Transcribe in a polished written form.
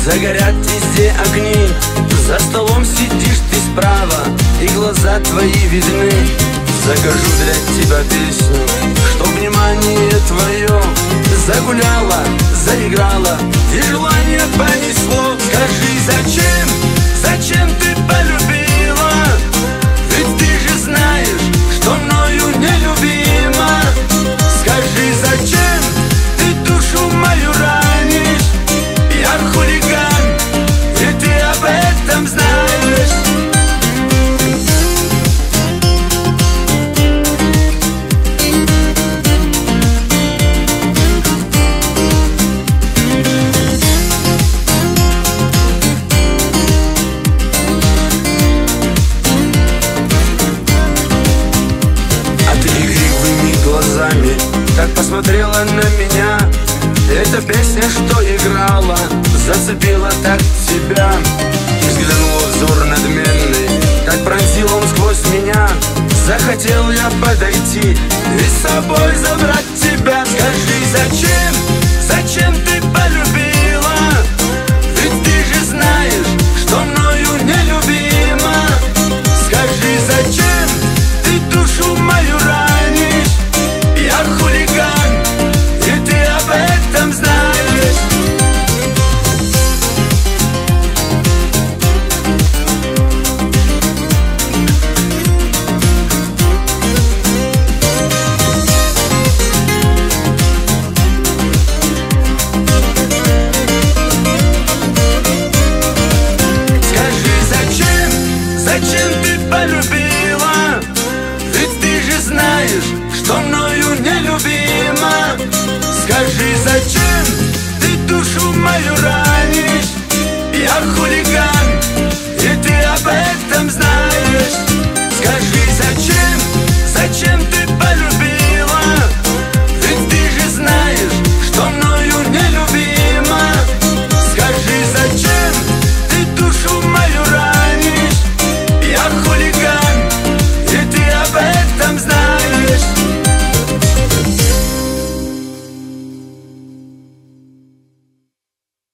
загорят везде огни. За столом сидишь ты справа, и глаза твои видны. Закажу для тебя песню, чтоб внимание твое загуляло, заиграло, и желание понесло. Скажи, зачем ты полюбила? Ведь ты же знаешь, что мною нелюбима. Скажи, зачем ты душу мою ранишь? Я хулиган, и ты об этом знаешь. Так посмотрела на меня, эта песня, что играла, зацепила так тебя. И взглянула взор надменный, так пронзил он сквозь меня. Захотел я подойти и с собой забрать